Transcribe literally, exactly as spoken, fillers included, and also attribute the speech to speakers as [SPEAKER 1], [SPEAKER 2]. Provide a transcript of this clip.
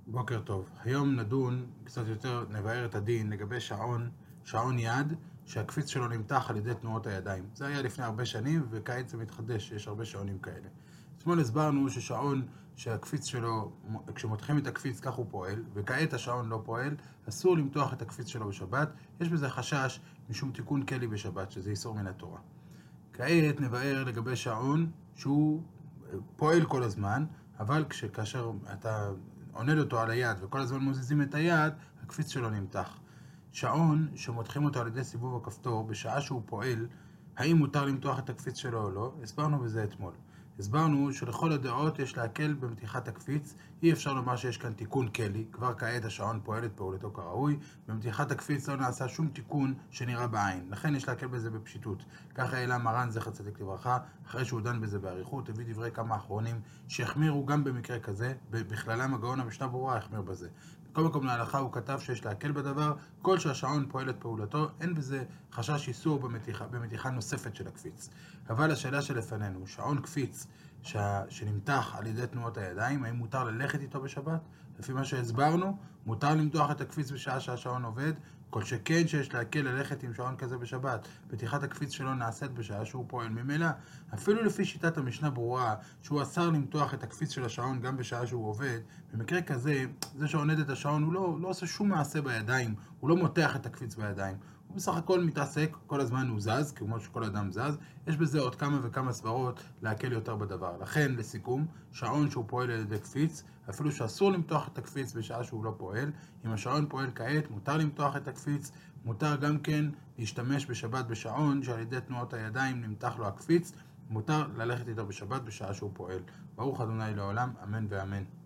[SPEAKER 1] בוקר טוב. היום נדון קצת יותר, נבהר את הדין לגבי שעון, שעון יד, שהקפיץ שלו נמתח על ידי תנועות הידיים. זה היה לפני הרבה שנים, וכעת זה מתחדש, יש הרבה שעונים כאלה. אתמול הסברנו ששעון שהקפיץ שלו, כשמותחים את הקפיץ כך הוא פועל, וכעת השעון לא פועל, אסור למתוח את הקפיץ שלו בשבת. יש בזה חשש משום תיקון כלי בשבת, שזה איסור מן התורה. כעת נבהר לגבי שעון שהוא פועל כל הזמן, אבל כאשר אתה עונד אותו על היד וכל הזמן מוזיזים את היד, הקפיץ שלו נמתח. שעון שמותחים אותו על ידי סיבוב הכפתור בשעה שהוא פועל, האם מותר למתוח את הקפיץ שלו או לא? הסברנו בזה אתמול. הסברנו שלכל הדעות יש להקל במתיחת הקפיץ, אי אפשר לומר שיש כאן תיקון כלי, כבר כעת השעון פועל את פעולתו כראוי, במתיחת הקפיץ לא נעשה שום תיקון שנראה בעין, לכן יש להקל בזה בפשיטות. ככה העלה מרן זכר צדיק לברכה, אחרי שהוא דן בזה בעריכות, הביא דברי כמה אחרונים שהחמירו גם במקרה כזה, בכללם הגאון המשנה ברורה החמיר בזה. בכל מקום להלכה הוא כתב שיש להקל בדבר, כל שהשעון פועל את פעולתו, אין בזה חשש איסור במתיחה, במתיחה נוספת של הקפיץ. אבל השאלה שלפנינו, שעון קפיץ ש... שנמתח על ידי תנועות הידיים, האם מותר ללכת איתו בשבת? לפי מה שהסברנו, מותר למתוח את הקפיץ בשעה שהשעון עובד, כל שכן שיש להקל ללכת עם שעון כזה בשבת. פתיחת הקפיץ שלו נעשית בשעה שהוא פועל ממילא. אפילו לפי שיטת המשנה ברורה, שהוא אסר למתוח את הקפיץ של השעון גם בשעה שהוא עובד, במקרה כזה, זה שעונד את השעון הוא לא, לא עושה שום מעשה בידיים, הוא לא מותח את הקפיץ בידיים. הוא בסך הכל מתעסק, כל הזמן הוא זז, כמו שכל אדם זז. יש בזה עוד כמה וכמה סברות להקל יותר בדבר. לכן, לסיכום, שעון שהוא פועל על ידי קפיץ, אפילו שאסור למתוח את הקפיץ בשעה שהוא לא פועל, אם השעון פועל כעת, מותר למתוח את הקפיץ, מותר גם כן להשתמש בשבת בשעון שעל ידי תנועות הידיים נמתח לו הקפיץ, מותר ללכת איתו בשבת בשעה שהוא פועל. ברוך ה' לעולם, אמן ואמן.